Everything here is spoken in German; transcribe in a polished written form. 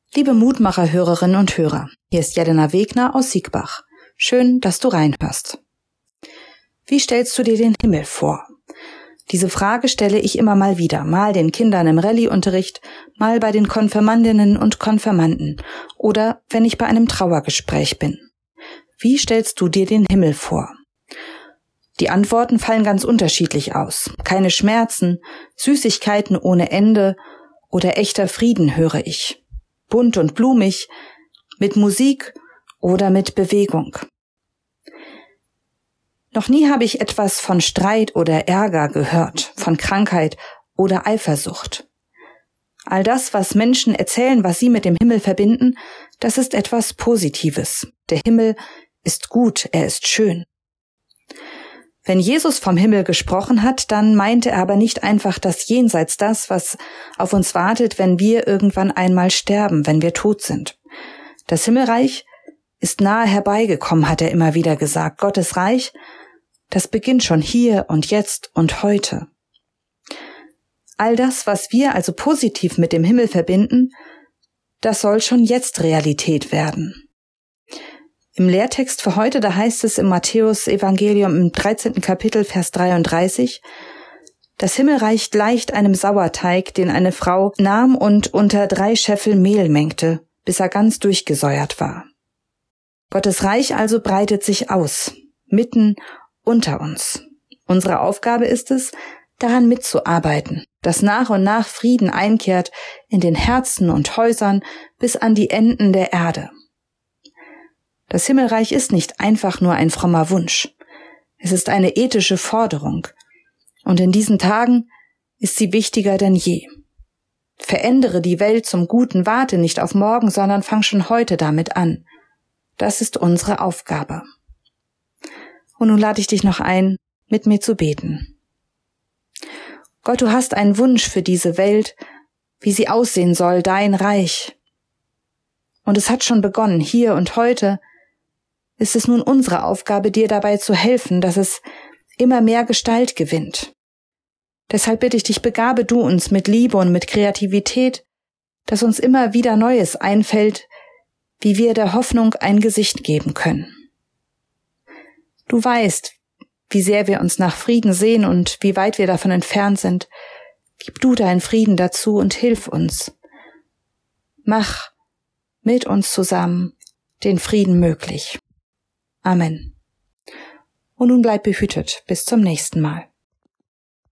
Liebe Mutmacher-Hörerinnen und Hörer, hier ist Jelena Wegner aus Siegbach. Schön, dass du reinhörst. Wie stellst du dir den Himmel vor? Diese Frage stelle ich immer mal wieder, mal den Kindern im Rallye-Unterricht, mal bei den Konfirmandinnen und Konfirmanden oder wenn ich bei einem Trauergespräch bin. Wie stellst du dir den Himmel vor? Die Antworten fallen ganz unterschiedlich aus. Keine Schmerzen, Süßigkeiten ohne Ende oder echter Frieden höre ich. Bunt und blumig, mit Musik oder mit Bewegung. Noch nie habe ich etwas von Streit oder Ärger gehört, von Krankheit oder Eifersucht. All das, was Menschen erzählen, was sie mit dem Himmel verbinden, das ist etwas Positives. Der Himmel ist gut, er ist schön. Wenn Jesus vom Himmel gesprochen hat, dann meinte er aber nicht einfach das Jenseits, das, was auf uns wartet, wenn wir irgendwann einmal sterben, wenn wir tot sind. Das Himmelreich ist nahe herbeigekommen, hat er immer wieder gesagt. Gottes Reich, das beginnt schon hier und jetzt und heute. All das, was wir also positiv mit dem Himmel verbinden, das soll schon jetzt Realität werden. Im Lehrtext für heute, da heißt es im Matthäus-Evangelium im 13. Kapitel, Vers 33, das Himmelreich gleicht einem Sauerteig, den eine Frau nahm und unter 3 Scheffel Mehl mengte, bis er ganz durchgesäuert war. Gottes Reich also breitet sich aus, mitten unter uns. Unsere Aufgabe ist es, daran mitzuarbeiten, dass nach und nach Frieden einkehrt in den Herzen und Häusern bis an die Enden der Erde. Das Himmelreich ist nicht einfach nur ein frommer Wunsch. Es ist eine ethische Forderung. Und in diesen Tagen ist sie wichtiger denn je. Verändere die Welt zum Guten, warte nicht auf morgen, sondern fang schon heute damit an. Das ist unsere Aufgabe. Und nun lade ich dich noch ein, mit mir zu beten. Gott, du hast einen Wunsch für diese Welt, wie sie aussehen soll, dein Reich. Und es hat schon begonnen, hier und heute ist es nun unsere Aufgabe, dir dabei zu helfen, dass es immer mehr Gestalt gewinnt. Deshalb bitte ich dich, begabe du uns mit Liebe und mit Kreativität, dass uns immer wieder Neues einfällt, wie wir der Hoffnung ein Gesicht geben können. Du weißt, wie sehr wir uns nach Frieden sehen und wie weit wir davon entfernt sind. Gib du deinen Frieden dazu und hilf uns. Mach mit uns zusammen den Frieden möglich. Amen. Und nun bleib behütet. Bis zum nächsten Mal.